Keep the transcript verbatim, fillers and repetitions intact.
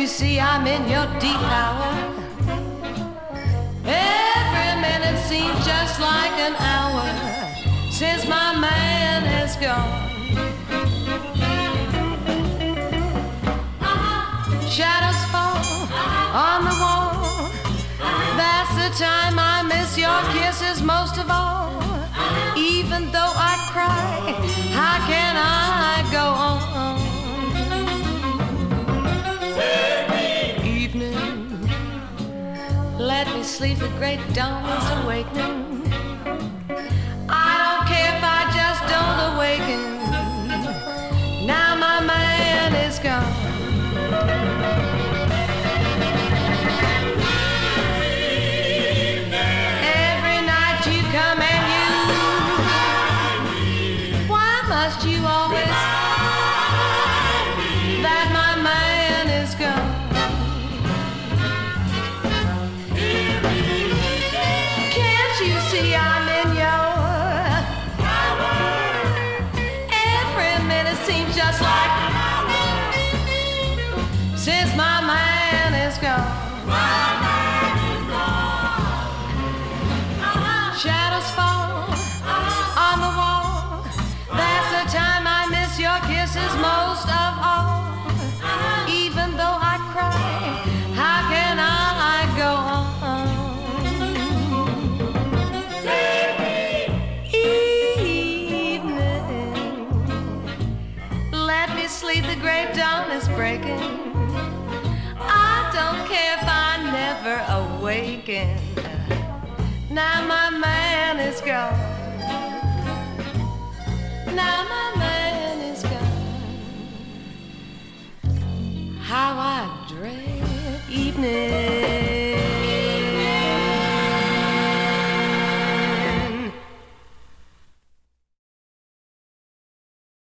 you see I'm in your deep hour? Every minute seems just like an hour since my man has gone. Shadows fall on the wall. That's the time I miss your kisses most of all. Even though I cry, how can I go on? Evening, let me sleep, the great dawn is awakening. I don't care if I just don't awaken. Now my man is gone. Every night you come and you, why must you always that my man is gone? Can't you see I'm in your every minute seems just like since my man is gone. Shadows fall on the wall. That's the time I miss your kisses most of all. Even though I cry, how can I go on? Evening, let me sleep, the great dawn is breaking. I don't care if I never awaken. Now my man is gone. Now my man is gone. How I dread evening.